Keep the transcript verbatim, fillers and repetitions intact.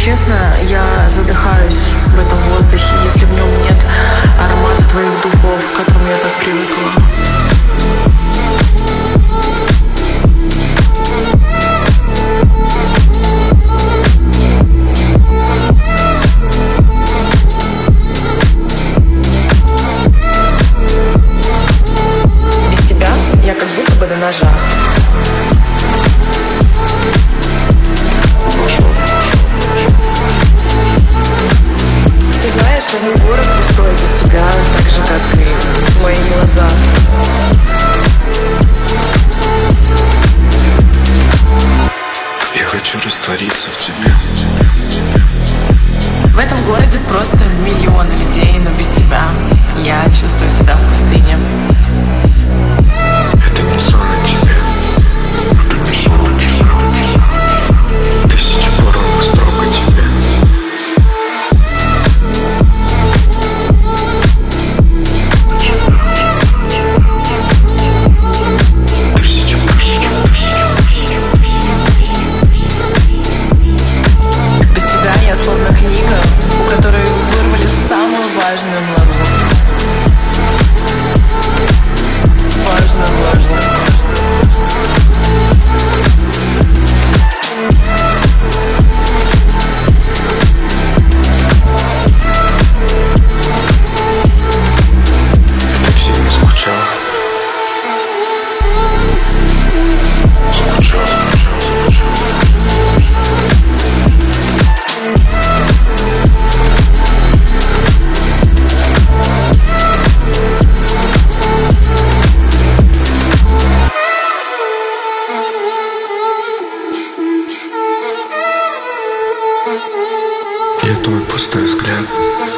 Честно, я задыхаюсь в этом воздухе, если в нем нет аромата твоих духов, к которым я так привыкла. Без тебя я как будто бы до ножа. Мой город пустой без тебя, так же, как и мои глаза. Я хочу раствориться в тебе. В этом городе просто миллионы людей, но без тебя я чувствую себя в пустыне. Это не сон о тебе. Это не сон о тебе. Тысячи порывов строк о тебе. Словно книга, у которой вырвали самую важную главу. Важно, важно. Так сильно скучал. Скучал, скучал, скучал. Я твой пустой взгляд.